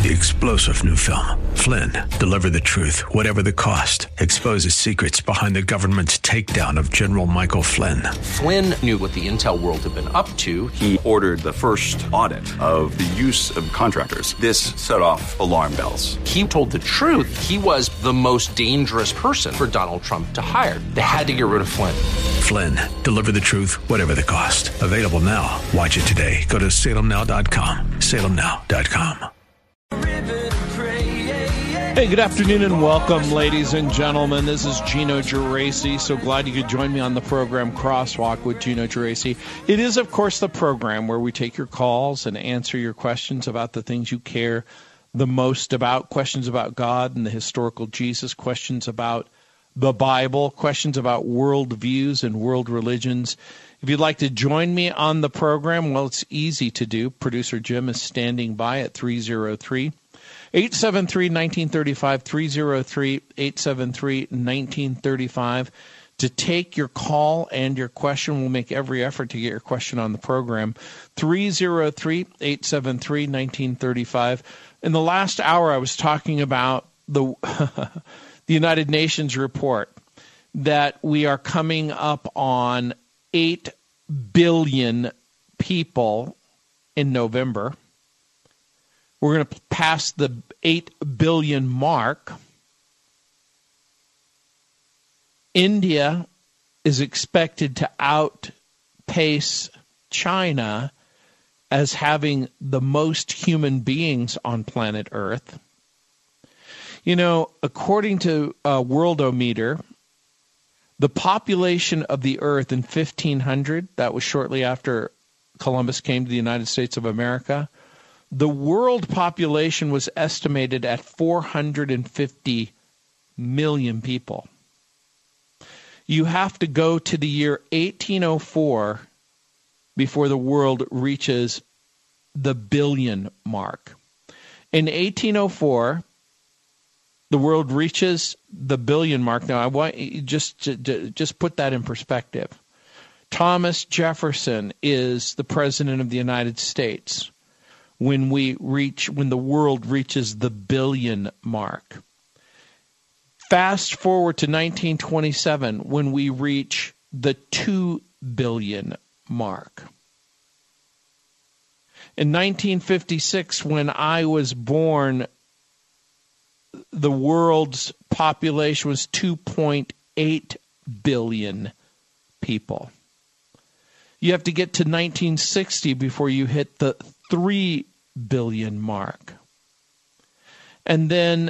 The explosive new film, Flynn, deliver the truth, whatever the cost, exposes secrets behind the government's takedown of General Michael Flynn. Flynn knew what the intel world had been up to. He ordered the first audit of the use of contractors. This set off alarm bells. He told the truth. He was the most dangerous person for Donald Trump to hire. They had to get rid of Flynn. Flynn, deliver the truth, whatever the cost. Available now. Watch it today. Go to salemnow.com. salemnow.com. Hey, good afternoon and welcome, ladies and gentlemen. This is Gino Geraci. So glad you could join me on the program Crosswalk with Gino Geraci. It is, of course, the program where we take your calls and answer your questions about the things you care the most about, questions about God and the historical Jesus, questions about the Bible, questions about world views and world religions. If you'd like to join me on the program, well, it's easy to do. Producer Jim is standing by at 303-873-1935, 303-873-1935. To take your call and your question, we'll make every effort to get your question on the program. 303-873-1935. In the last hour, I was talking about the the United Nations report that we are coming up on 8 billion people in November. We're going to pass the 8 billion mark. India is expected to outpace China as having the most human beings on planet Earth. You know, according to Worldometer, the population of the Earth in 1500, that was shortly after Columbus came to the United States of America, the world population was estimated at 450 million people. You have to go to the year 1804 before the world reaches the billion mark. In 1804, the world reaches the billion mark. Now, I want you just put that in perspective. Thomas Jefferson is the president of the United States when the world reaches the billion mark. Fast forward to 1927 when we reach the 2 billion mark. In 1956, when I was born, the world's population was 2.8 billion people. You have to get to 1960 before you hit the 3 billion mark. And then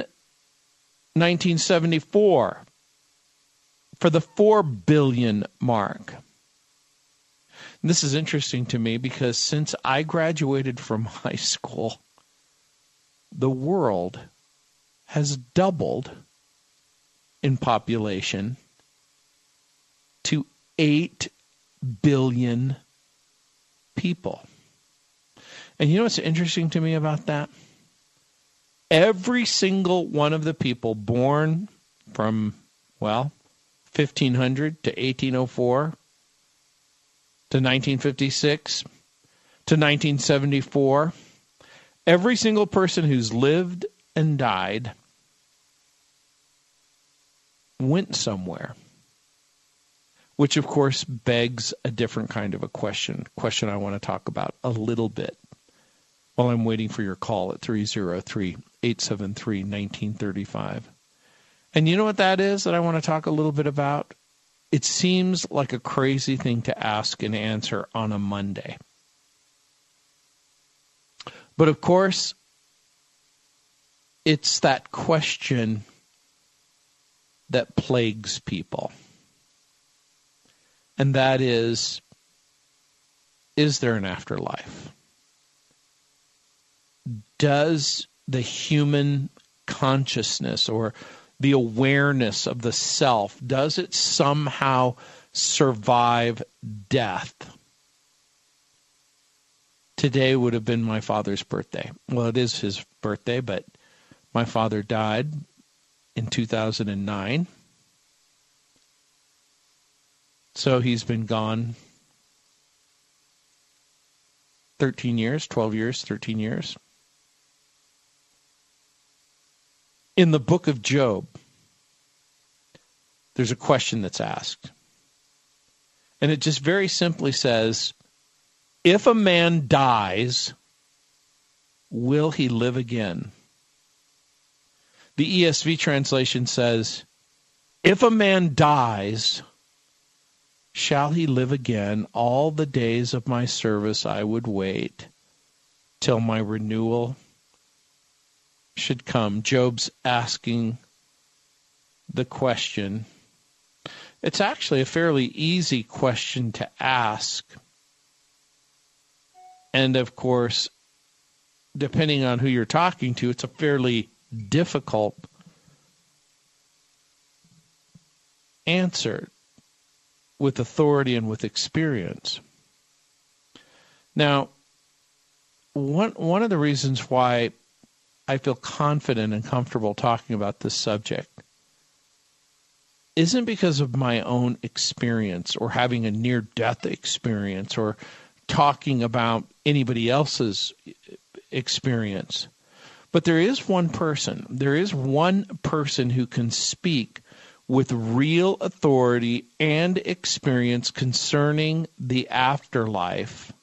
1974 for the 4 billion mark. And this is interesting to me because since I graduated from high school, the world has doubled in population to 8 billion people. And you know what's interesting to me about that? Every single one of the people born from, 1500 to 1804 to 1956 to 1974, every single person who's lived and died went somewhere, which of course begs a different kind of a question I want to talk about a little bit while I'm waiting for your call at 303-873-1935. And you know what that is that I want to talk a little bit about? It seems like a crazy thing to ask and answer on a Monday. But of course, it's that question that plagues people. And that is there an afterlife? Does the human consciousness or the awareness of the self, does it somehow survive death? Today would have been my father's birthday. Well, it is his birthday, but my father died in 2009. So he's been gone 13 years, 12 years, 13 years. In the book of Job, there's a question that's asked. And it just very simply says, if a man dies, will he live again? The ESV translation says, if a man dies, shall he live again? All the days of my service I would wait till my renewal should come. Job's asking the question. It's actually a fairly easy question to ask. And of course, depending on who you're talking to, it's a fairly difficult answer with authority and with experience. Now, one of the reasons why I feel confident and comfortable talking about this subject isn't because of my own experience or having a near-death experience or talking about anybody else's experience. But there is one person who can speak with real authority and experience concerning the afterlife.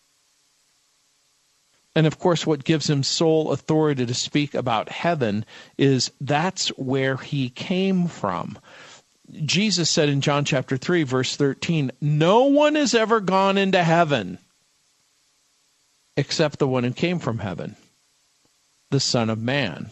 And of course, what gives him sole authority to speak about heaven is that's where he came from. Jesus said in John chapter 3, verse 13, no one has ever gone into heaven except the one who came from heaven, the Son of Man.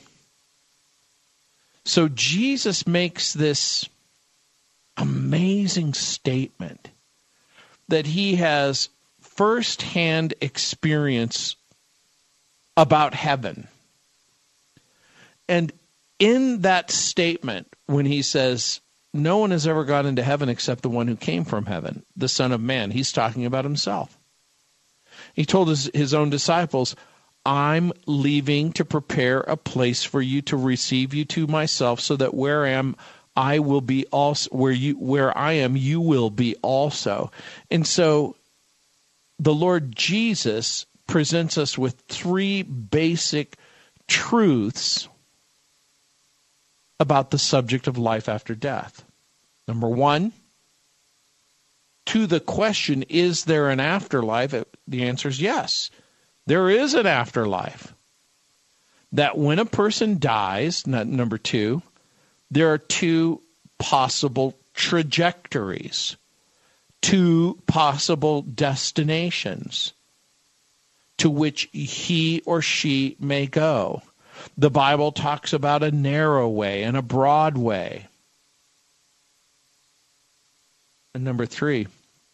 So Jesus makes this amazing statement that he has firsthand experience about heaven. And in that statement, when he says, no one has ever gone into heaven except the one who came from heaven, the Son of Man, he's talking about himself. He told his own disciples, I'm leaving to prepare a place for you to receive you to myself, so that where I am, I will be also. Where I am, you will be also. And so the Lord Jesus presents us with three basic truths about the subject of life after death. Number one, to the question, is there an afterlife? The answer is yes. There is an afterlife. That when a person dies, number two, there are two possible trajectories, two possible destinations to which he or she may go. The Bible talks about a narrow way and a broad way. And number three,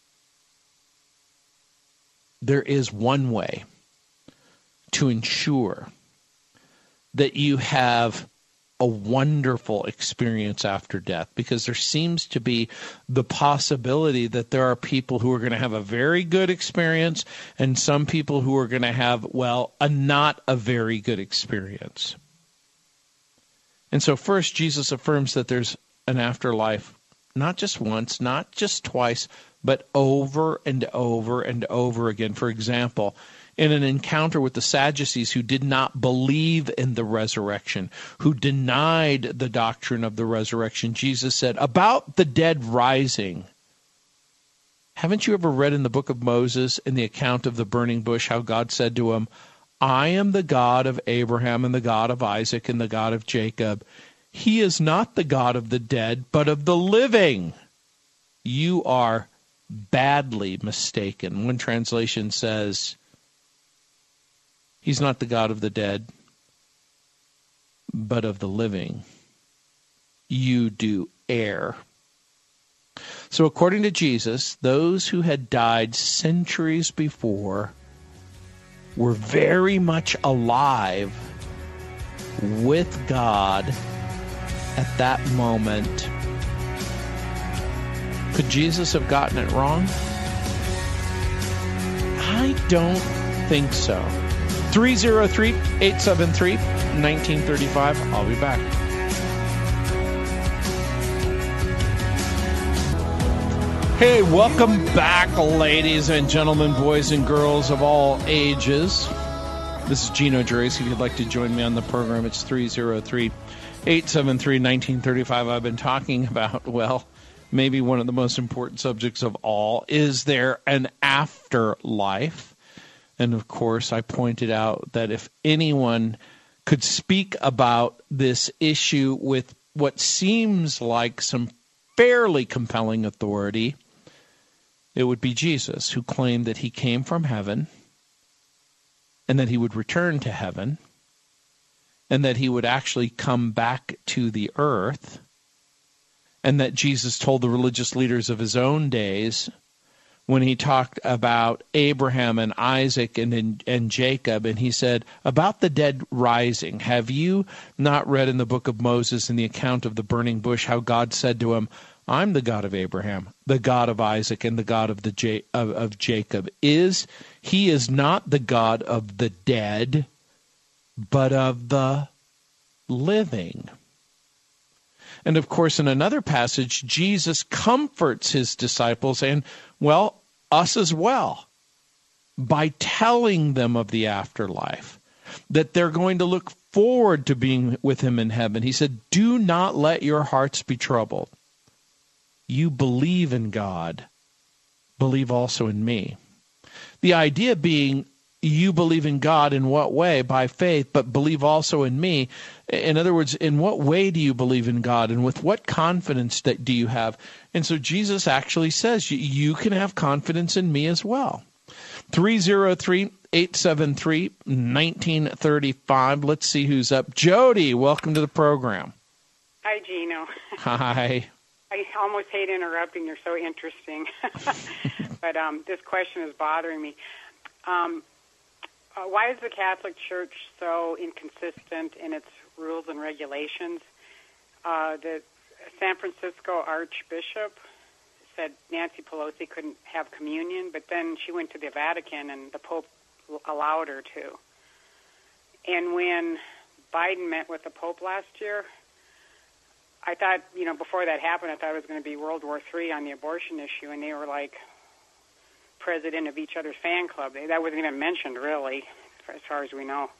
there is one way to ensure that you have a wonderful experience after death, because there seems to be the possibility that there are people who are going to have a very good experience and some people who are going to have, not a very good experience. And so first, Jesus affirms that there's an afterlife, not just once, not just twice, but over and over and over again. For example, in an encounter with the Sadducees, who did not believe in the resurrection, who denied the doctrine of the resurrection, Jesus said, about the dead rising, haven't you ever read in the book of Moses, in the account of the burning bush, how God said to him, I am the God of Abraham and the God of Isaac and the God of Jacob. He is not the God of the dead, but of the living. You are badly mistaken. One translation says, he's not the God of the dead, but of the living. You do err. So according to Jesus, those who had died centuries before were very much alive with God at that moment. Could Jesus have gotten it wrong? I don't think so. 303-873-1935. I'll be back. Hey, welcome back, ladies and gentlemen, boys and girls of all ages. This is Gino Geraci. If you'd like to join me on the program, it's 303-873-1935. I've been talking about, well, maybe one of the most important subjects of all. Is there an afterlife? And, of course, I pointed out that if anyone could speak about this issue with what seems like some fairly compelling authority, it would be Jesus, who claimed that he came from heaven and that he would return to heaven and that he would actually come back to the earth, and that Jesus told the religious leaders of his own days when he talked about Abraham and Isaac and Jacob, and he said, about the dead rising, have you not read in the book of Moses in the account of the burning bush how God said to him, I'm the God of Abraham, the God of Isaac, and the God of Jacob. He is not the God of the dead, but of the living. And of course, in another passage, Jesus comforts his disciples and, well, us as well, by telling them of the afterlife, that they're going to look forward to being with him in heaven. He said, do not let your hearts be troubled. You believe in God, believe also in me. The idea being, you believe in God in what way? By faith, but believe also in me. In other words, in what way do you believe in God, and with what confidence do you have? And so Jesus actually says, you can have confidence in me as well. 303-873-1935. Let's see who's up. Jody, welcome to the program. Hi, Gino. Hi. I almost hate interrupting. You're so interesting. But this question is bothering me. Why is the Catholic Church so inconsistent in its rules and regulations? The San Francisco Archbishop said Nancy Pelosi couldn't have communion, but then she went to the Vatican and the Pope allowed her to. And when Biden met with the Pope last year, I thought, before that happened, I thought it was going to be World War III on the abortion issue, and they were like president of each other's fan club. That wasn't even mentioned, really, as far as we know.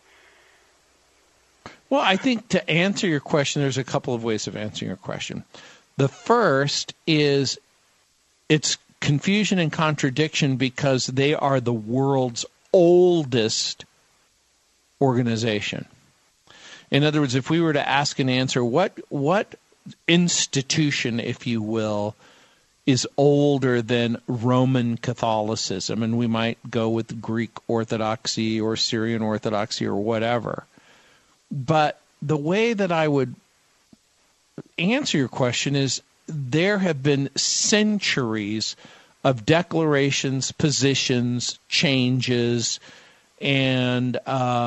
Well, I think to answer your question, there's a couple of ways of answering your question. The first is it's confusion and contradiction because they are the world's oldest organization. In other words, if we were to ask and answer what institution, if you will, is older than Roman Catholicism, and we might go with Greek Orthodoxy or Syrian Orthodoxy or whatever. But the way that I would answer your question is there have been centuries of declarations, positions, changes, and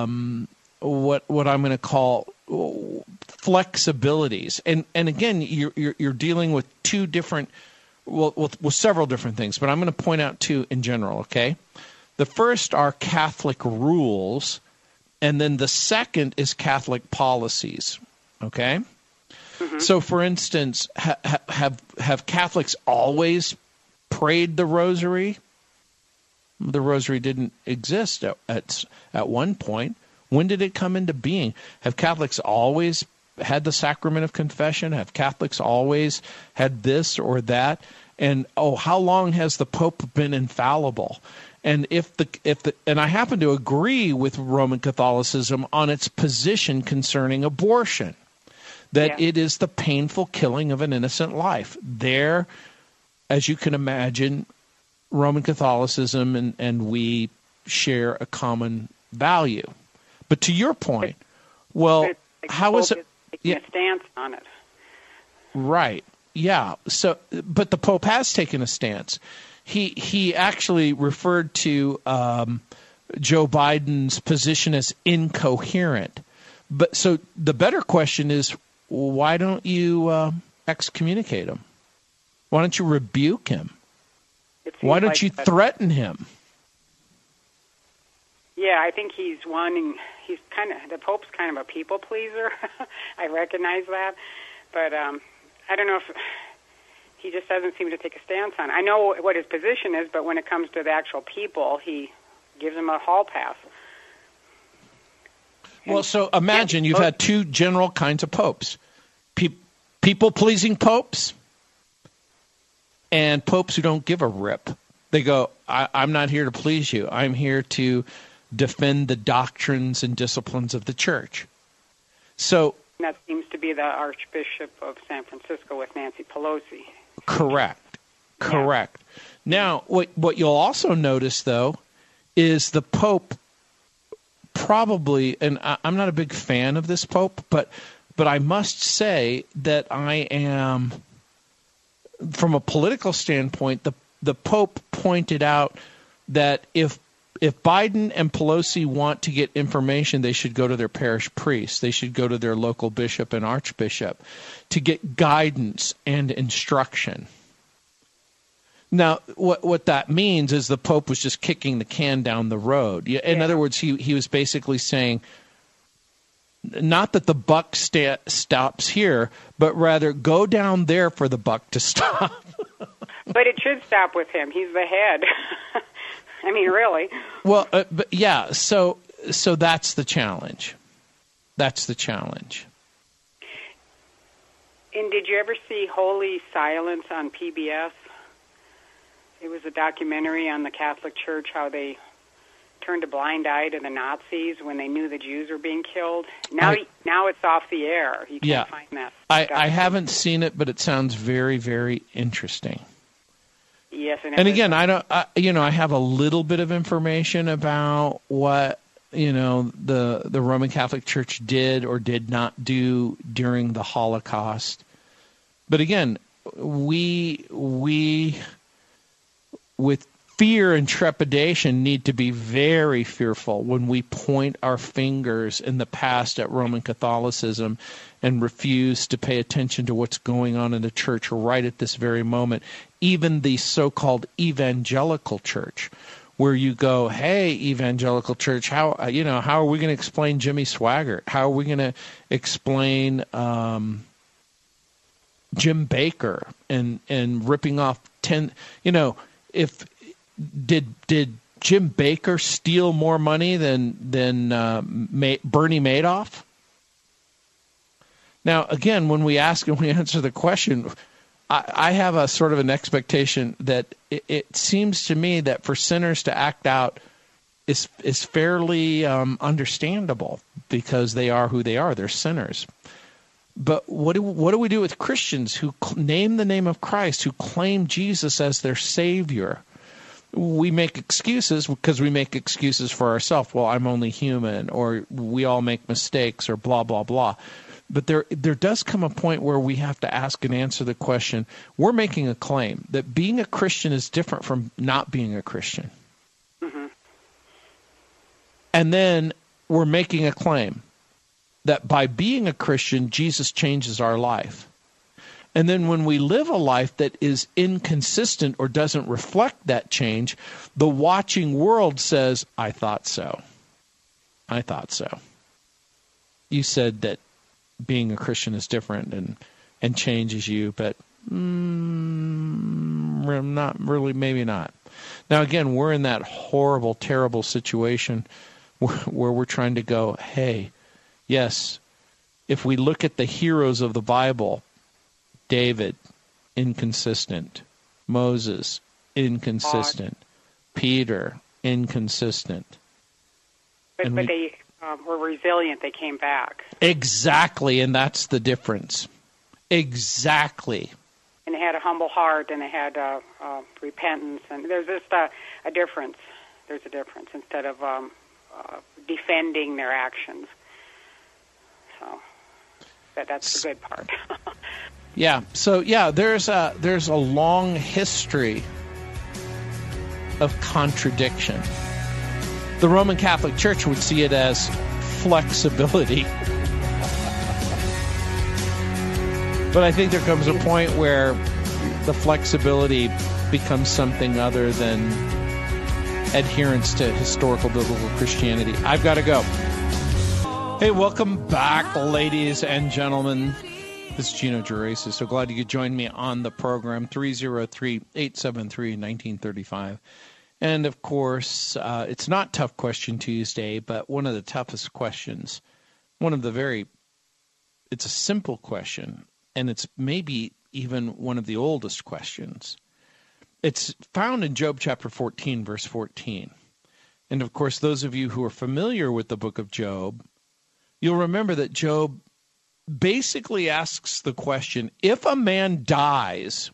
what I'm going to call flexibilities. And again, you're dealing with two different, with several different things, but I'm going to point out two in general, okay? The first are Catholic rules, and then the second is Catholic policies, okay? Mm-hmm. So, for instance, have Catholics always prayed the rosary? The rosary didn't exist at one point. When did it come into being? Have Catholics always had the sacrament of confession? Have Catholics always had this or that? And how long has the Pope been infallible? And and I happen to agree with Roman Catholicism on its position concerning abortion, that it is the painful killing of an innocent life. There, as you can imagine, Roman Catholicism and we share a common value. But to your point, well, how is it? Taking a stance on it. Right. Yeah. So, but the Pope has taken a stance. He actually referred to Joe Biden's position as incoherent. But so the better question is, why don't you excommunicate him? Why don't you rebuke him? Why don't you threaten him? Yeah, I think the Pope's kind of a people pleaser. I recognize that. But I don't know if he just doesn't seem to take a stance on it. I know what his position is, but when it comes to the actual people, he gives them a hall pass. Well, so imagine you've had two general kinds of popes. People-pleasing popes and popes who don't give a rip. They go, I'm not here to please you. I'm here to defend the doctrines and disciplines of the church. So that seems to be the Archbishop of San Francisco with Nancy Pelosi. Correct. Yeah. Now, what you'll also notice, though, is the Pope probably, and I'm not a big fan of this Pope, but I must say that I am, from a political standpoint, the Pope pointed out that if Biden and Pelosi want to get information, they should go to their parish priest. They should go to their local bishop and archbishop to get guidance and instruction. Now, what that means is the Pope was just kicking the can down the road. In other words, he was basically saying, not that the buck stops here, but rather go down there for the buck to stop. But it should stop with him. He's the head. I mean, really. Well, but yeah. So that's the challenge. That's the challenge. And did you ever see Holy Silence on PBS? It was a documentary on the Catholic Church, how they turned a blind eye to the Nazis when they knew the Jews were being killed. Now it's off the air. You can't find that. I haven't seen it, but it sounds very, very interesting. Yes, and again, I have a little bit of information about what the Roman Catholic Church did or did not do during the Holocaust. But again, we with fear and trepidation need to be very fearful when we point our fingers in the past at Roman Catholicism and refuse to pay attention to what's going on in the church right at this very moment. Even the so-called evangelical church, where you go, hey, evangelical church, how are we going to explain Jimmy Swaggart? How are we going to explain Jim Baker and ripping off 10, if did Jim Baker steal more money than Bernie Madoff? Now, again, when we ask and we answer the question, I have a sort of an expectation that it seems to me that for sinners to act out is fairly understandable because they are who they are. They're sinners. But what do we do with Christians who name the name of Christ, who claim Jesus as their Savior? We make excuses because we make excuses for ourselves. Well, I'm only human, or we all make mistakes, or blah, blah, blah. But there does come a point where we have to ask and answer the question, we're making a claim that being a Christian is different from not being a Christian. Mm-hmm. And then we're making a claim that by being a Christian, Jesus changes our life. And then when we live a life that is inconsistent or doesn't reflect that change, the watching world says, I thought so. I thought so. You said that being a Christian is different and changes you, but not really, maybe not. Now, again, we're in that horrible, terrible situation where we're trying to go, hey, yes, if we look at the heroes of the Bible, David, inconsistent. Moses, inconsistent. Peter, inconsistent. But they were resilient. They came back. Exactly, and that's the difference. Exactly. And they had a humble heart, and they had repentance, and there's just a difference. There's a difference instead of defending their actions. So that's the good part. Yeah. So there's a long history of contradiction. The Roman Catholic Church would see it as flexibility. But I think there comes a point where the flexibility becomes something other than adherence to historical biblical Christianity. I've got to go. Hey, welcome back, ladies and gentlemen. This is Gino Geraci. So glad you could join me on the program, 303-873-1935. And, of course, it's not Tough Question Tuesday, but one of the toughest questions it's a simple question, and it's maybe even one of the oldest questions. It's found in Job chapter 14, verse 14. And of course, those of you who are familiar with the book of Job, you'll remember that Job basically asks the question, if a man dies,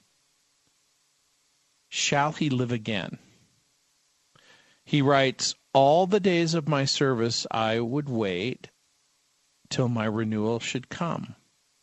shall he live again? He writes, all the days of my service I would wait till my renewal should come.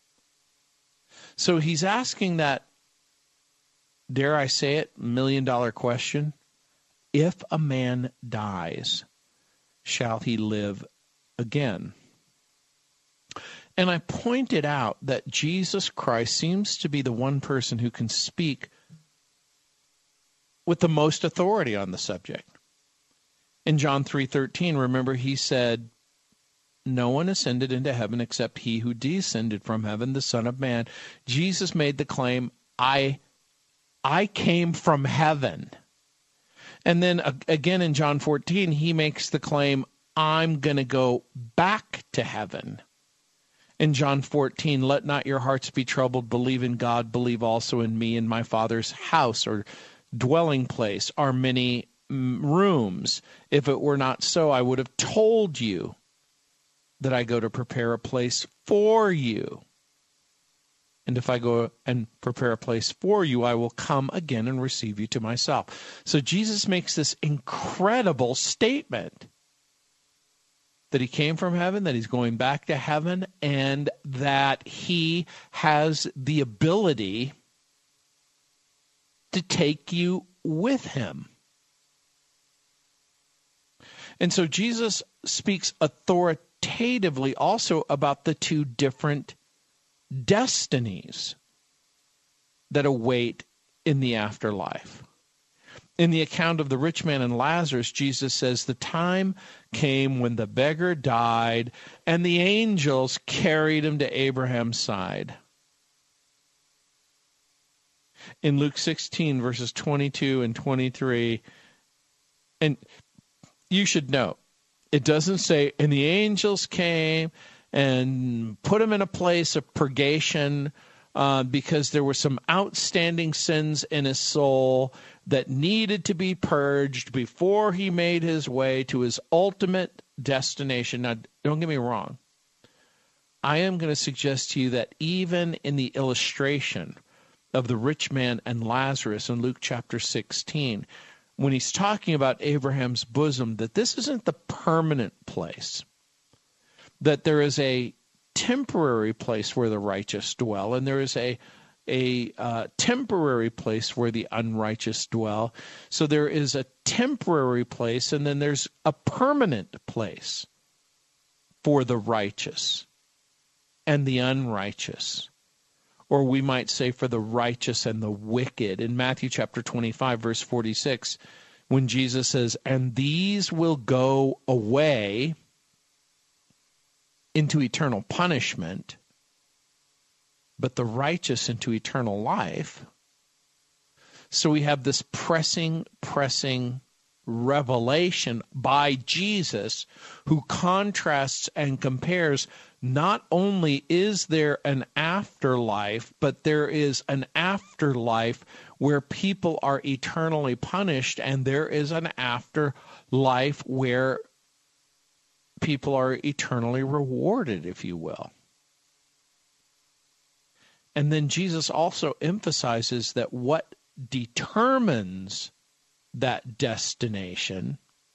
So he's asking that, dare I say it, $1 million question. If a man dies, shall he live again? And I pointed out that Jesus Christ seems to be the one person who can speak with the most authority on the subject. In John 3:13, remember, he said, no one ascended into heaven except he who descended from heaven, the Son of Man. Jesus made the claim, I came from heaven. And then again in John 14, he makes the claim, I'm going to go back to heaven. In John 14, let not your hearts be troubled. Believe in God, believe also in me. In my Father's house or dwelling place are many rooms. If it were not so, I would have told you that I go to prepare a place for you. And if I go and prepare a place for you, I will come again and receive you to myself. So Jesus makes this incredible statement that he came from heaven, that he's going back to heaven, and that he has the ability to take you with him. And so Jesus speaks authoritatively also about the two different destinies that await in the afterlife. In the account of the rich man and Lazarus, Jesus says, the time came when the beggar died and the angels carried him to Abraham's side. In Luke 16, verses 22 and 23, and you should know, it doesn't say, and the angels came and put him in a place of purgation because there were some outstanding sins in his soul that needed to be purged before he made his way to his ultimate destination. Now, don't get me wrong. I am going to suggest to you that even in the illustration of the rich man and Lazarus in Luke chapter 16, when he's talking about Abraham's bosom, that this isn't the permanent place, that there is a temporary place where the righteous dwell, and there is a temporary place where the unrighteous dwell. So there is a temporary place, and then there's a permanent place for the righteous and the unrighteous. Or we might say for the righteous and the wicked. In Matthew chapter 25, verse 46, when Jesus says, and these will go away into eternal punishment, but the righteous into eternal life. So we have this pressing revelation by Jesus, who contrasts and compares. Not only is there an afterlife, but there is an afterlife where people are eternally punished, and there is an afterlife where people are eternally rewarded, if you will. And then Jesus also emphasizes that what determines that destination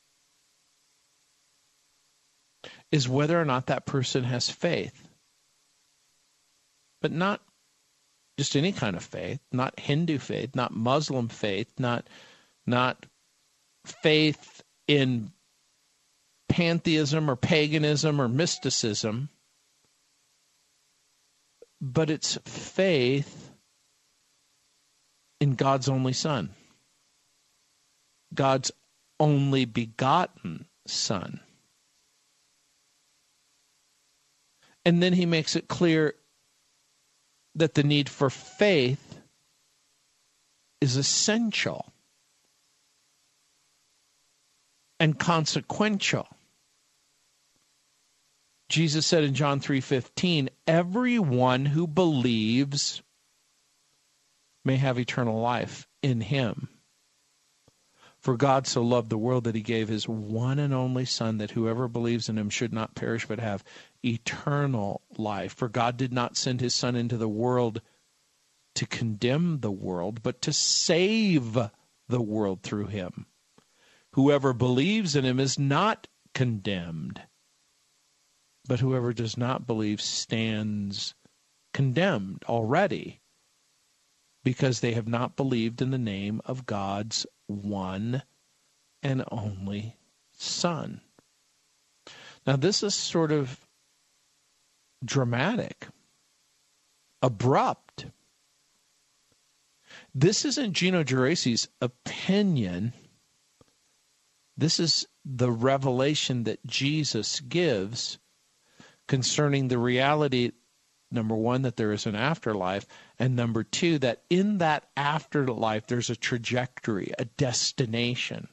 is whether or not that person has faith. But not just any kind of faith, not Hindu faith, not Muslim faith, not faith in pantheism or paganism or mysticism, but it's faith in God's only Son, God's only begotten Son. And then he makes it clear that the need for faith is essential and consequential. Jesus said in John 3:15, everyone who believes may have eternal life in him. For God so loved the world that he gave his one and only Son, that whoever believes in him should not perish but have eternal life. For God did not send his Son into the world to condemn the world, but to save the world through him. Whoever believes in him is not condemned, but whoever does not believe stands condemned already, because they have not believed in the name of God's one and only Son. Now, this is sort of dramatic, abrupt. This isn't Gino Geraci's opinion. This is the revelation that Jesus gives concerning the reality, number one, that there is an afterlife, and number two, that in that afterlife there's a trajectory, a destination.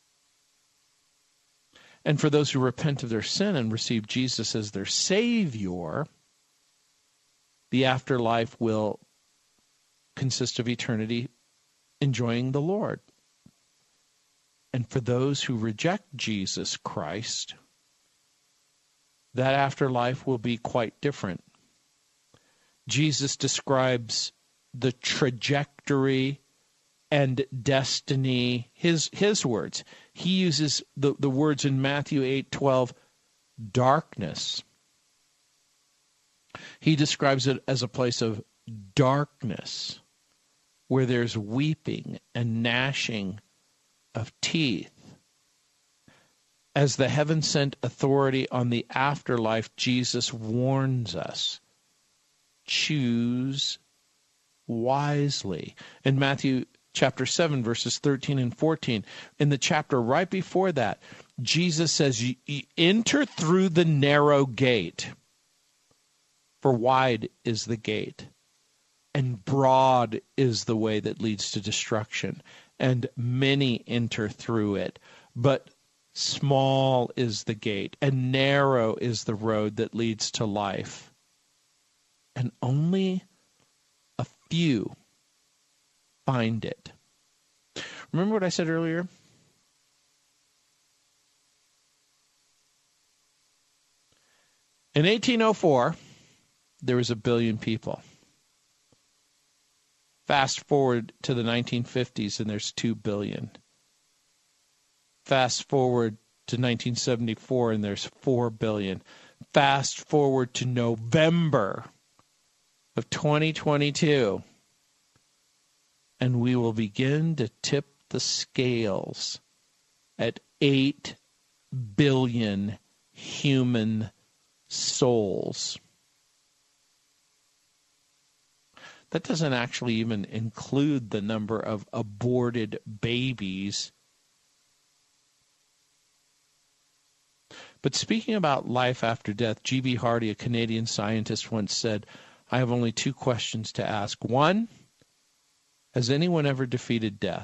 And for those who repent of their sin and receive Jesus as their Savior, the afterlife will consist of eternity enjoying the Lord. And for those who reject Jesus Christ, that afterlife will be quite different. Jesus describes the trajectory and destiny, his words. He uses the words in Matthew 8:12, darkness. He describes it as a place of darkness where there's weeping and gnashing of teeth. As the heaven-sent authority on the afterlife, Jesus warns us, choose wisely. In Matthew chapter 7, verses 13 and 14, in the chapter right before that, Jesus says, you enter through the narrow gate, for wide is the gate, and broad is the way that leads to destruction, and many enter through it. But small is the gate, and narrow is the road that leads to life, and only a few find it. Remember what I said earlier? In 1804, there was 1 billion people. Fast forward to the 1950s, and there's 2 billion. Fast forward to 1974, and there's 4 billion. Fast forward to November of 2022, and we will begin to tip the scales at 8 billion human souls. That doesn't actually even include the number of aborted babies. But speaking about life after death, G.B. Hardy, a Canadian scientist, once said, I have only 2 questions to ask. 1, has anyone ever defeated death?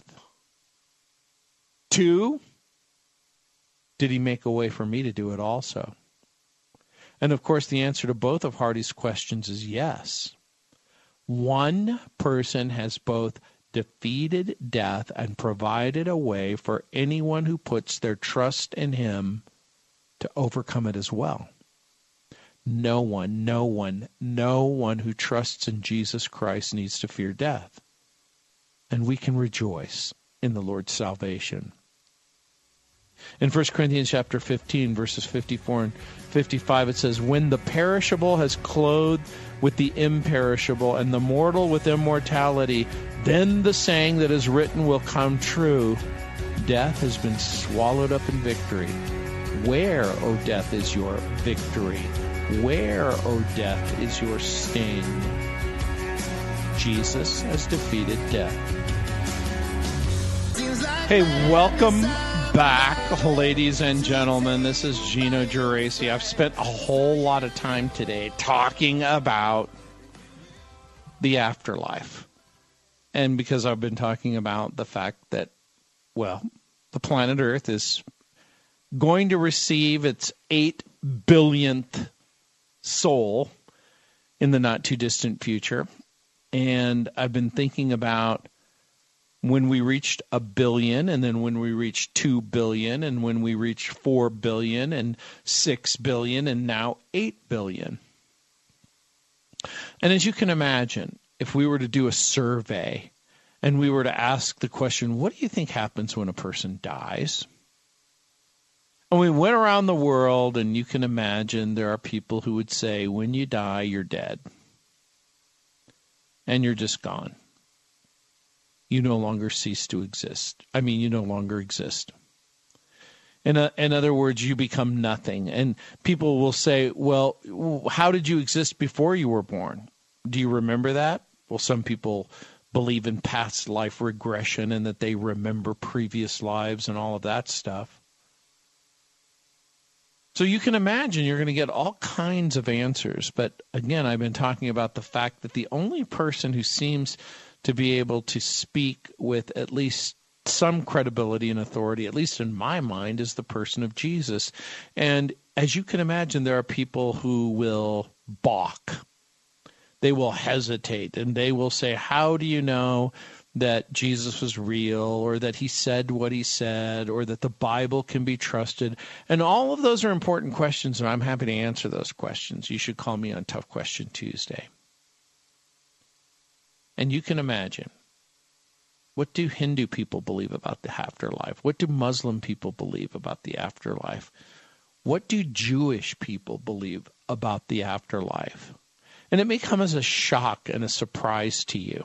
2, did he make a way for me to do it also? And of course, the answer to both of Hardy's questions is yes. One person has both defeated death and provided a way for anyone who puts their trust in him to overcome it as well. No one who trusts in Jesus Christ needs to fear death. And we can rejoice in the Lord's salvation. In 1 Corinthians chapter 15, verses 54 and 55, it says, when the perishable has clothed with the imperishable and the mortal with immortality, then the saying that is written will come true. Death has been swallowed up in victory. Where, O death, is your victory? Where, O death, is your sting? Jesus has defeated death. Hey, welcome back, ladies and gentlemen. This is Gino Geraci. I've spent a whole lot of time today talking about the afterlife. And because I've been talking about the fact that, well, the planet Earth is going to receive its 8 billionth soul in the not too distant future. And I've been thinking about when we reached 1 billion, and then when we reached 2 billion, and when we reached 4 billion, and 6 billion, and now 8 billion. And as you can imagine, if we were to do a survey and we were to ask the question, what do you think happens when a person dies? And we went around the world, and you can imagine there are people who would say, when you die, you're dead. And you're just gone. You no longer cease to exist. I mean, you no longer exist. In other words, you become nothing. And people will say, well, how did you exist before you were born? Do you remember that? Well, some people believe in past life regression and that they remember previous lives and all of that stuff. So you can imagine you're going to get all kinds of answers. But again, I've been talking about the fact that the only person who seems to be able to speak with at least some credibility and authority, at least in my mind, is the person of Jesus. And as you can imagine, there are people who will balk. They will hesitate, and they will say, how do you know that Jesus was real, or that he said what he said, or that the Bible can be trusted? And all of those are important questions, and I'm happy to answer those questions. You should call me on Tough Question Tuesday. And you can imagine, what do Hindu people believe about the afterlife? What do Muslim people believe about the afterlife? What do Jewish people believe about the afterlife? And it may come as a shock and a surprise to you.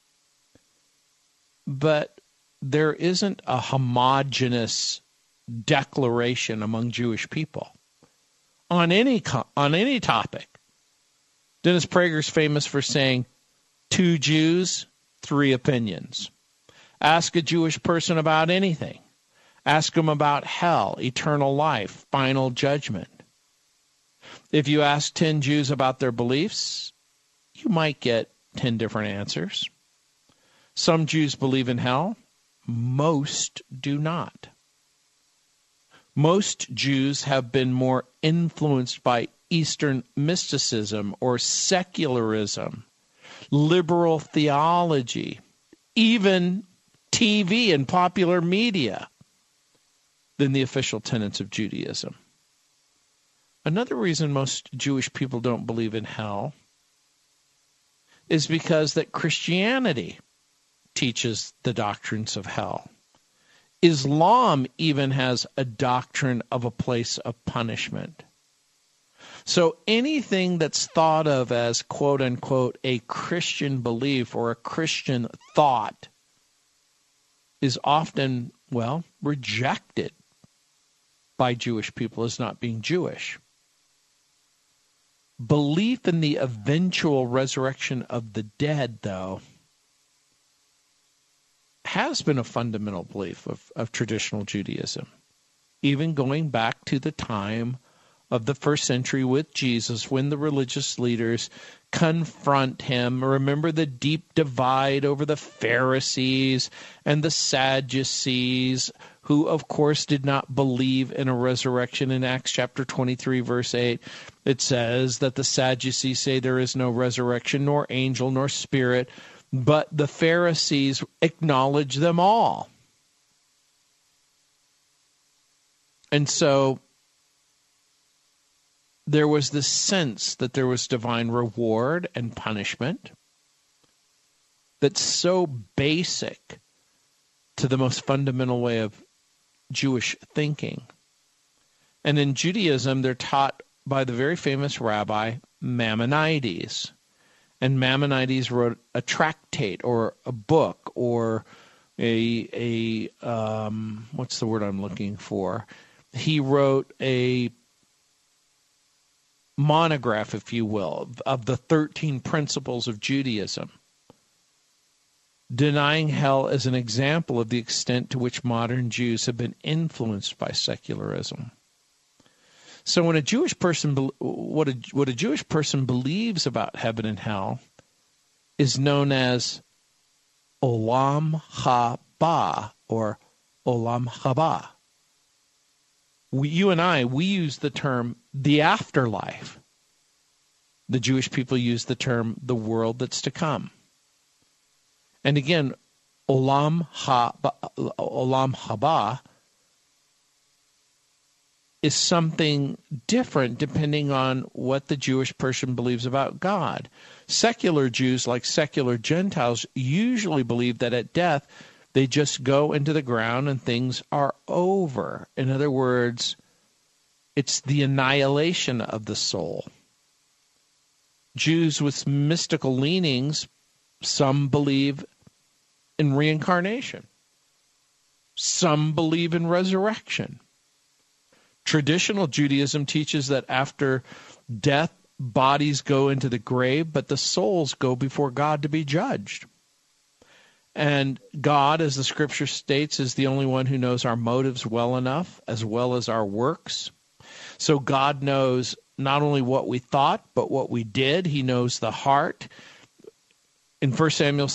But there isn't a homogeneous declaration among Jewish people on any topic. Dennis Prager's famous for saying, 2 Jews, 3 opinions. Ask a Jewish person about anything. Ask them about hell, eternal life, final judgment. If you ask 10 Jews about their beliefs, you might get 10 different answers. Some Jews believe in hell. Most do not. Most Jews have been more influenced by Eastern mysticism or secularism, liberal theology, even TV and popular media than the official tenets of Judaism. Another reason most Jewish people don't believe in hell is because that Christianity teaches the doctrines of hell. Islam even has a doctrine of a place of punishment. So anything that's thought of as, quote unquote, a Christian belief or a Christian thought is often, well, rejected by Jewish people as not being Jewish. Belief in the eventual resurrection of the dead, though, has been a fundamental belief of traditional Judaism, even going back to the time of the first century with Jesus, when the religious leaders confront him. Remember the deep divide over the Pharisees and the Sadducees, who, of course, did not believe in a resurrection. In Acts chapter 23, verse 8, it says that the Sadducees say there is no resurrection, nor angel, nor spirit, but the Pharisees acknowledge them all. And so there was this sense that there was divine reward and punishment that's so basic to the most fundamental way of Jewish thinking. And in Judaism, they're taught by the very famous rabbi Maimonides. And Maimonides wrote a tractate or a book or a what's the word I'm looking for? He wrote a monograph, if you will, of the 13 principles of Judaism, denying hell as an example of the extent to which modern Jews have been influenced by secularism. So when a Jewish person, what a Jewish person believes about heaven and hell is known as Olam Haba or Olam Haba. You and I use the term the afterlife. The Jewish people use the term the world that's to come. And again, Olam Haba is something different depending on what the Jewish person believes about God. Secular Jews, like secular Gentiles, usually believe that at death they just go into the ground and things are over. In other words, it's the annihilation of the soul. Jews with mystical leanings, some believe in reincarnation. Some believe in resurrection. Traditional Judaism teaches that after death, bodies go into the grave, but the souls go before God to be judged. And God, as the scripture states, is the only one who knows our motives well enough, as well as our works. So God knows not only what we thought, but what we did. He knows the heart. In 1 Samuel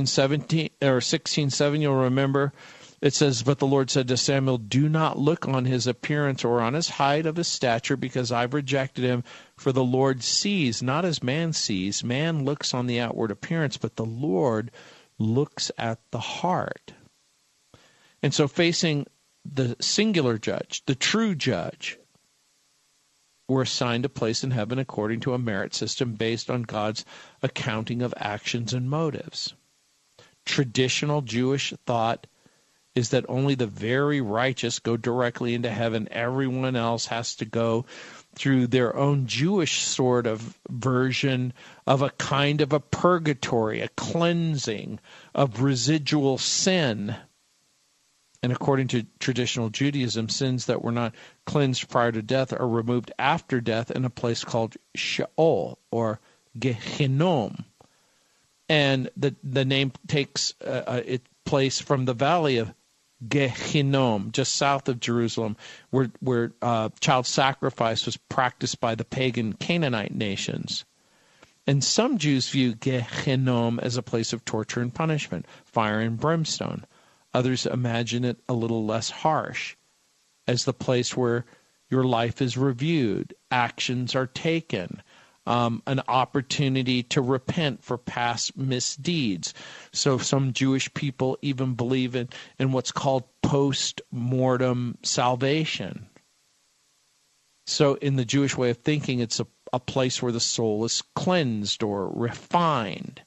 16:7, you'll remember, it says, "But the Lord said to Samuel, do not look on his appearance or on his height of his stature, because I've rejected him. For the Lord sees, not as man sees. Man looks on the outward appearance, but the Lord looks at the heart." And so facing the singular judge, the true judge, we're assigned a place in heaven according to a merit system based on God's accounting of actions and motives. Traditional Jewish thought is that only the very righteous go directly into heaven. Everyone else has to go through their own Jewish sort of version of a kind of a purgatory, a cleansing of residual sin. And according to traditional Judaism, sins that were not cleansed prior to death are removed after death in a place called Sheol, or Gehinnom. And the name takes its place from the valley of Gehinnom, just south of Jerusalem, where child sacrifice was practiced by the pagan Canaanite nations. And some Jews view Gehinnom as a place of torture and punishment, fire and brimstone. Others imagine it a little less harsh, as the place where your life is reviewed, actions are taken, an opportunity to repent for past misdeeds. So some Jewish people even believe in what's called post-mortem salvation. So in the Jewish way of thinking, it's a place where the soul is cleansed or refined.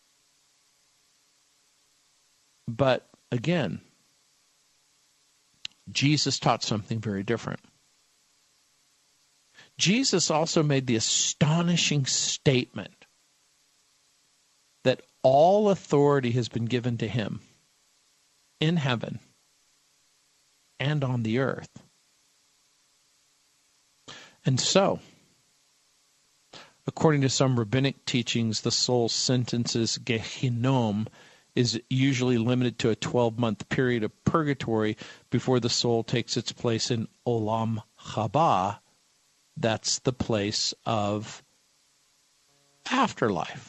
But again, Jesus taught something very different. Jesus also made the astonishing statement that all authority has been given to him in heaven and on the earth. And so, according to some rabbinic teachings, the soul's sentences, Gehinnom, is usually limited to a 12-month period of purgatory before the soul takes its place in Olam Haba. That's the place of afterlife.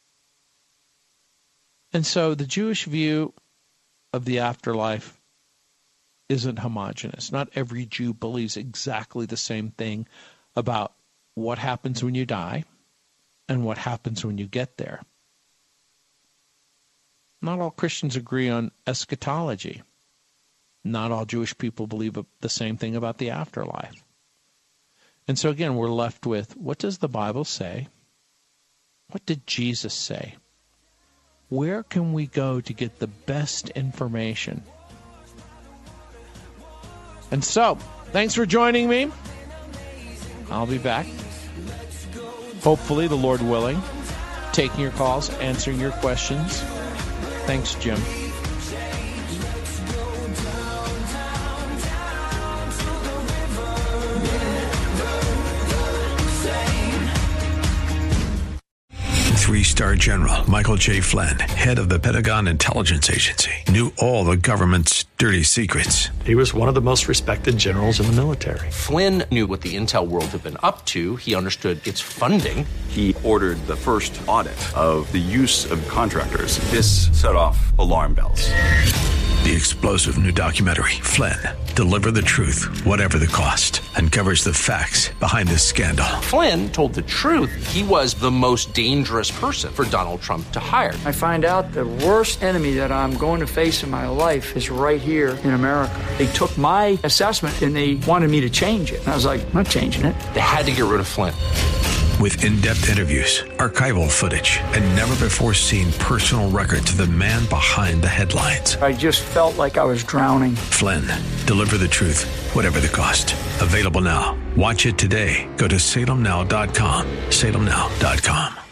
And so the Jewish view of the afterlife isn't homogeneous. Not every Jew believes exactly the same thing about what happens when you die and what happens when you get there. Not all Christians agree on eschatology. Not all Jewish people believe the same thing about the afterlife. And so again, we're left with, what does the Bible say? What did Jesus say? Where can we go to get the best information? And so, thanks for joining me. I'll be back, hopefully, the Lord willing, taking your calls, answering your questions. Thanks, Jim. Three-star General Michael J. Flynn, head of the Pentagon Intelligence Agency, knew all the government's dirty secrets. He was one of the most respected generals in the military. Flynn knew what the intel world had been up to. He understood its funding. He ordered the first audit of the use of contractors. This set off alarm bells. The explosive new documentary, Flynn, deliver the truth, whatever the cost, uncovers the facts behind this scandal. Flynn told the truth. He was the most dangerous person for Donald Trump to hire. I find out the worst enemy that I'm going to face in my life is right here in America. They took my assessment and they wanted me to change it. And I was like, I'm not changing it. They had to get rid of Flynn. With in-depth interviews, archival footage, and never-before-seen personal records of the man behind the headlines. I just felt like I was drowning. Flynn, deliver the truth, whatever the cost. Available now. Watch it today. Go to salemnow.com. salemnow.com.